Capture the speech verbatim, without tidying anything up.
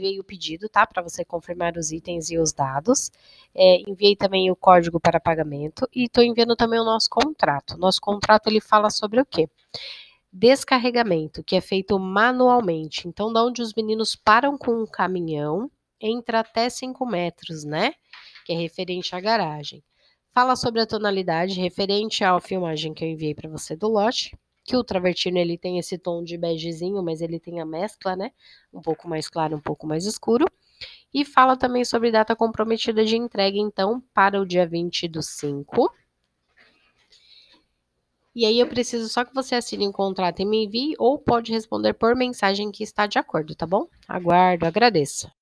enviei o pedido, tá? Para você confirmar os itens e os dados. É, enviei também o código para pagamento e estou enviando também o nosso contrato. Nosso contrato ele fala sobre o quê? Descarregamento, que é feito manualmente. Então, da onde os meninos param com o caminhão, entra até cinco metros, né? Que é referente à garagem. Fala sobre a tonalidade referente à filmagem que eu enviei para você do lote, que o travertino ele tem esse tom de begezinho, mas ele tem a mescla, né? Um pouco mais claro, um pouco mais escuro. E fala também sobre data comprometida de entrega, então, para o dia vinte do cinco. E aí eu preciso só que você assine um contrato e me envie, ou pode responder por mensagem que está de acordo, tá bom? Aguardo, agradeço.